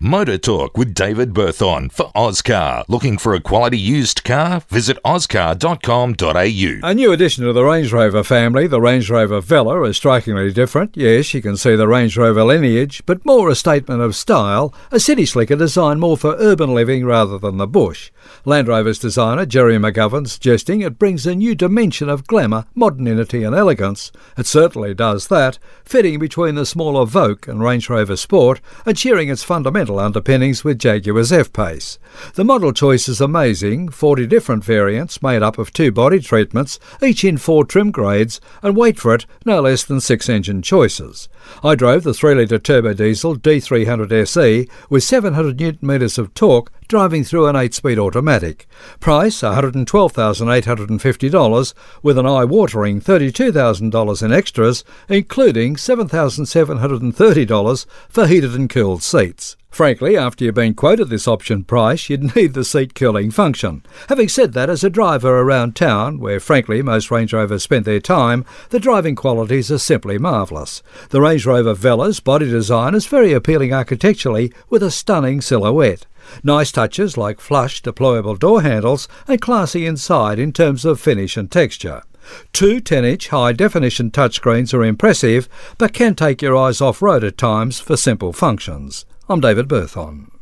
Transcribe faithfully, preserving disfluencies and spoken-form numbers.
Motor Talk with David Berthon for Ozcar. Looking for a quality used car? Visit ozcar dot com dot a u. A new addition to the Range Rover family, the Range Rover Vela, is strikingly different. Yes, you can see the Range Rover lineage, but more a statement of style, a city slicker designed more for urban living rather than the bush. Land Rover's designer, Jerry McGovern, suggesting it brings a new dimension of glamour, modernity and elegance. It certainly does that, fitting between the smaller Vogue and Range Rover Sport and sharing its fundamental underpinnings with Jaguar's F-Pace. The model choice is amazing, forty different variants made up of two body treatments, each in four trim grades, and wait for it, no less than six engine choices. I drove the three litre turbo diesel D three hundred S E with seven hundred newton metres of torque driving through an eight speed automatic. Price one hundred twelve thousand eight hundred fifty dollars with an eye-watering thirty-two thousand dollars in extras, including seven thousand seven hundred thirty dollars for heated and cooled seats. Frankly, after you've been quoted this option price, you'd need the seat cooling function. Having said that, as a driver around town, where frankly most Range Rovers spend their time, the driving qualities are simply marvellous. The Range Rover Vela's body design is very appealing architecturally with a stunning silhouette. Nice touches like flush deployable door handles and classy inside in terms of finish and texture. Two ten-inch high-definition touchscreens are impressive, but can take your eyes off-road at times for simple functions. I'm David Berthon.